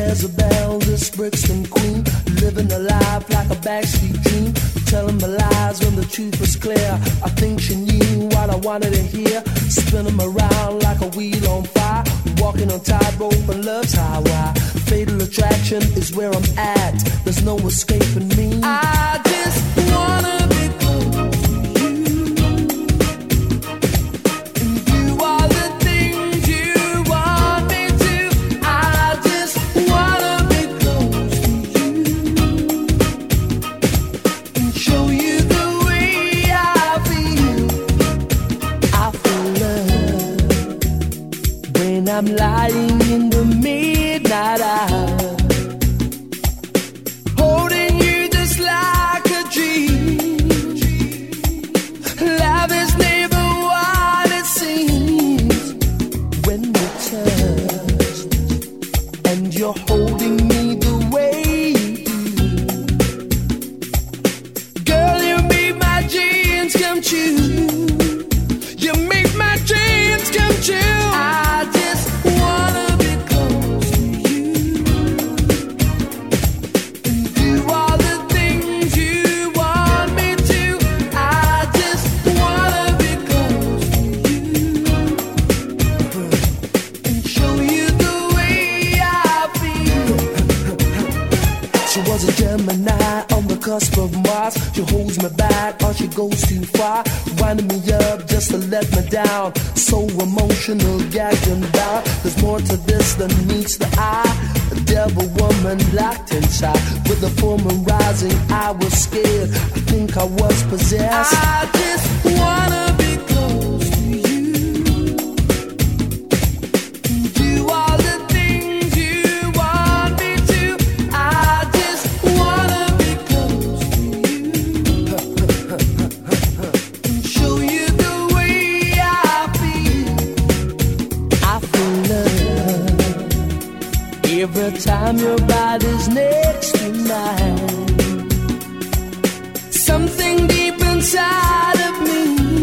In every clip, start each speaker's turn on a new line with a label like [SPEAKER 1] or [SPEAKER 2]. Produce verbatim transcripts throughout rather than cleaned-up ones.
[SPEAKER 1] Jezebel, this Brixton queen, living a life like a backstreet dream, telling me lies when the truth was clear. I think she knew what I wanted to hear, spinning me around like a wheel on fire, walking on tightrope and love's highway. Fatal attraction is where I'm at, there's no escaping me. I just wanna be close to you, and do all the things you want me to. I just wanna be close to you and show you the way I feel. I feel love when I'm lying in the midnight hour, holding you just like a dream. Love is never what it seems when we're touched, and you're holding me the way you do. Girl, you make my dreams come true. You make my dreams come true. I just wanna be close to you and do all the things you want me to. I just wanna be close to you and show you the way I feel. She was a Gemini on the cusp of Mars. She holds me back or she goes too far, winding me up just to let me down. So emotional, gagged and bound. There's more to this than meets the eye. A devil woman locked inside. With the full moon rising, I was scared. I think I was possessed. I just wanna be close to you and do all the things you want me to. I just wanna be close to you and show you the way I feel. I feel love every time your body's next to mine. Something deep inside of me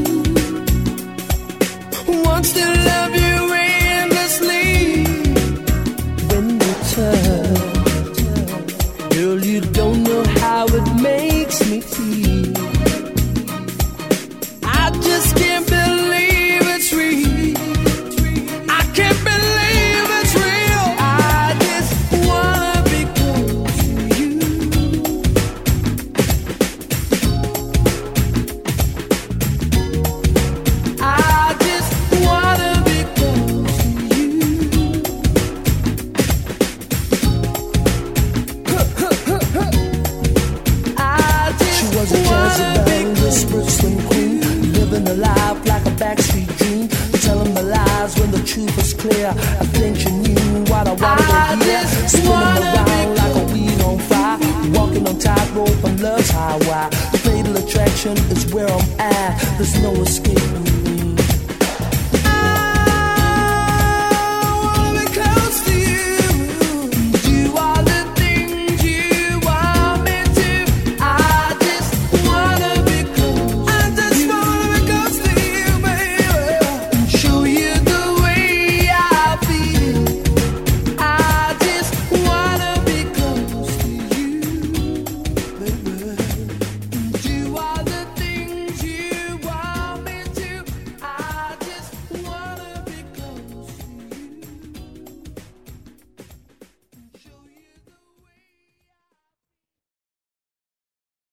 [SPEAKER 1] wants to love you endlessly. When we touch, girl, you don't know how it makes me feel. I just can't believe it's real. I can't believe it's real. I just wanna be close to you. I just wanna be close to you. I just She was a Jezebel, this Brixton queen, living a life like a backstreet dream, telling me lies when the truth was clear. I think she knew what I wanted
[SPEAKER 2] I
[SPEAKER 1] to hear,
[SPEAKER 2] just
[SPEAKER 1] spinning
[SPEAKER 2] wanna
[SPEAKER 1] around
[SPEAKER 2] be
[SPEAKER 1] like a wheel on fire, walking on tightrope on love's highway. Fatal attraction is where I'm at, there's no escaping me.